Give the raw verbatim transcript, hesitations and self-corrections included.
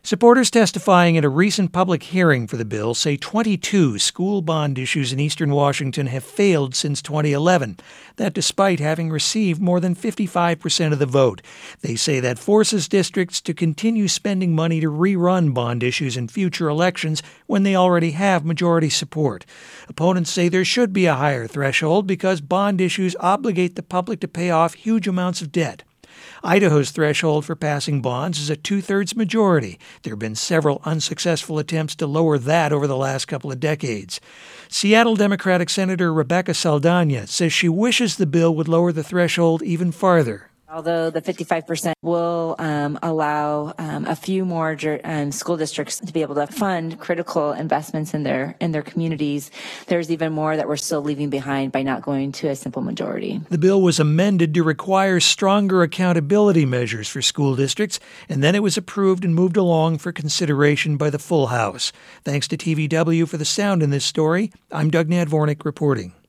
Supporters testifying at a recent public hearing for the bill say twenty-two school bond issues in eastern Washington have failed since twenty eleven. That despite having received more than fifty-five percent of the vote. They say that forces districts to continue spending money to rerun bond issues in future elections when they already have majority support. Opponents say there should be a higher threshold because bond issues obligate the public to pay off huge amounts of debt. Idaho's threshold for passing bonds is a two-thirds majority. There have been several unsuccessful attempts to lower that over the last couple of decades. Seattle Democratic Senator Rebecca Saldana says she wishes the bill would lower the threshold even farther. Although the fifty-five percent will um, allow um, a few more um, school districts to be able to fund critical investments in their in their communities, there's even more that we're still leaving behind by not going to a simple majority. The bill was amended to require stronger accountability measures for school districts, and then it was approved and moved along for consideration by the full House. Thanks to T V W for the sound in this story. I'm Doug Nadvornik reporting.